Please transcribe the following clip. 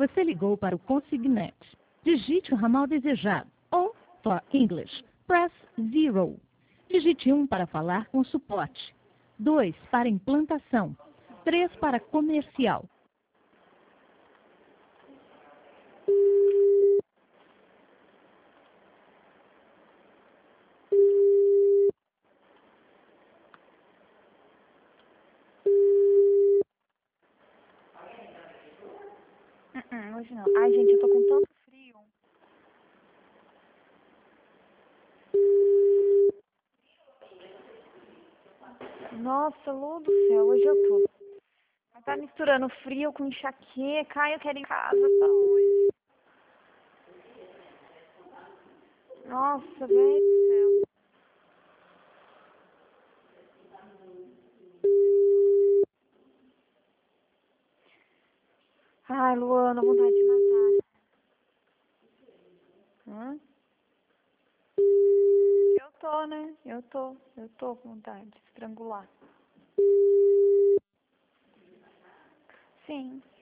Você ligou para o consignat. Digite o ramal desejado. Ou, for English, press 0. Digite 1 para falar com suporte. 2 para implantação. 3 para comercial. Hoje não. Ai, gente, eu tô com tanto frio. Nossa, Lu do céu, hoje eu tô. Mas tá misturando frio com enxaqueca. Ai, eu quero ir em casa só hoje. Nossa, velho do céu. Ai, Luana, vontade de matar. Hã? Eu tô, né? Eu tô com vontade de estrangular. Sim.